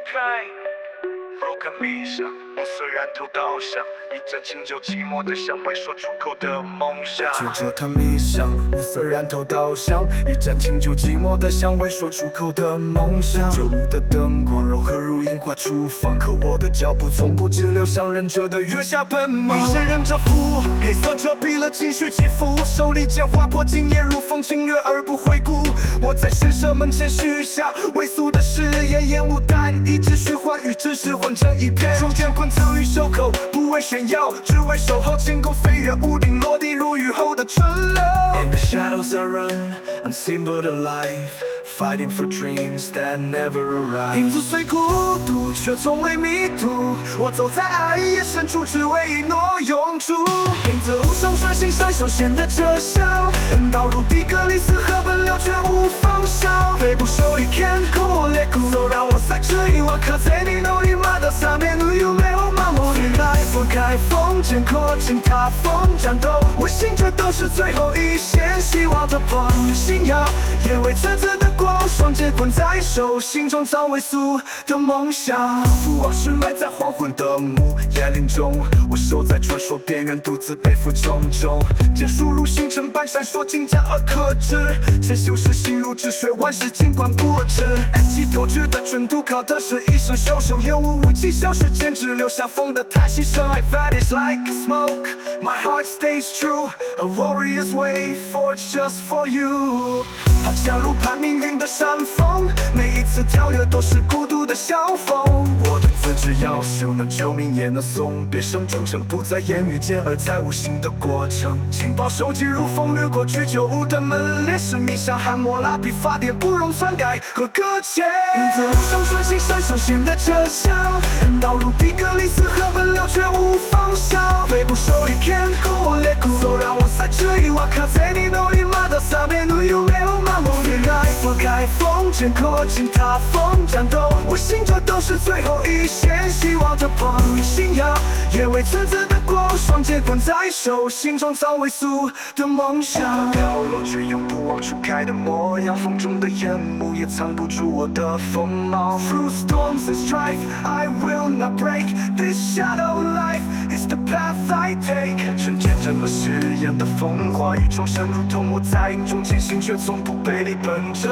Broken 迷上，我虽然头倒向，一盏清酒寂寞的香，未说出口的梦想。 就这趟迷上，五色染头倒香，一盏清酒寂寞的香，未说出口的梦想。酒屋的灯光柔和如樱花厨房，可我的脚步从不止流向忍者的月下奔忙。一身忍者服，黑色遮蔽了情绪起伏，手里剑划破今夜如风，侵略而不回顾。我在神社门前许下未俗的誓言，烟雾弹一直虚幻与真实混成一片。双剑棍藏于袖口，不为炫耀，只为守候。轻功飞越屋顶，落地如雨后的春流。In the shadows I run, unseen but alive, fighting for dreams that never arrive。影子虽孤独，却从未迷途。我走在暗夜深处，只为一诺永驻。影子无声顺行闪烁，显得遮笑。人道如底格里斯河奔流，却无方向。背部手里天空裂谷，都让我在这一晚刻在你脑里马的下面的有没有麻木？你来覆盖风，剑阔进踏风，战斗我心这都是最后一线希望的光。信仰也为此次的光，双节棍在手，心中早未俗的梦想。往事埋在黄昏的午夜林中，我守在传说边缘，独自背负重重。剑术如星辰般闪烁，精湛而克制。先修饰心如止水，万事尽管不知。起头质的准度，靠的是一生修手，烟雾无迹消失间，只留下风的叹息声。I vanish like smoke, my heart stays true. A warrior's way forged just for you。它降入攀命运的山峰，每一次跳跃都是孤独的相逢。我对自知要求，能救命也能送别，生忠诚不在言语间，而在无形的过程。情报收集如风掠过居酒屋的门列，神秘像汉谟拉比法典，不容篡改和搁浅。影子无声顺行闪烁，显得遮笑。人道如底格里斯河奔流，却无方向。背部手里天空裂谷，都让我在这一晚刻在你脑里马的下面的有没有麻木？你来覆盖风，剑阔进踏风，战斗我心这都是最后一线希望的光。信仰也为此次的光，双节棍在手，心中早未俗的梦想。飘落却永不忘初开的模样，风中的烟幕也藏不住我的锋芒。Through storms and strife, I will not break. This shadow life is the path I take。瞬间见证了誓言的风华与重生，如同我在影中前行，却从不背离本真。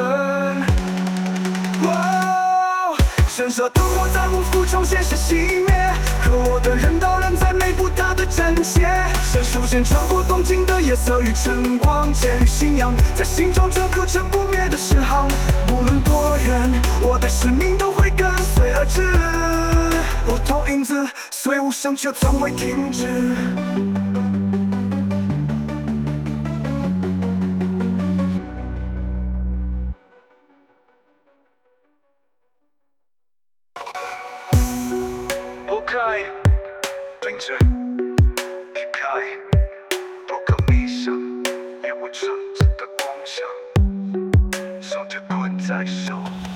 神社灯火在幕府中现实熄灭，可我的人道仍在内部打的真切。神书线穿过东京的夜色与晨光，建立信仰在心中这刻成不灭的诗行。无论多远，我的使命都会跟随而至。我投影子虽无声，却从未停止。 开，对着离开，多个迷上，也无橙子的光响，手着棍在手。